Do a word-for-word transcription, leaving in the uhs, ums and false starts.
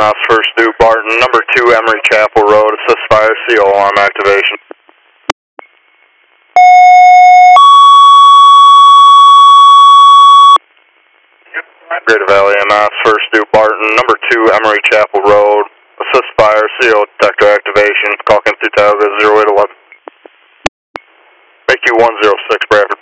S First Due Barton, number two Emery Chapel Road, assist fire, C O alarm activation. Greater Valley M S First Due Barton, number two Emery Chapel Road, assist fire, C O detector activation, call in through Tioga zero eight eleven. Make you one zero six, Bradford.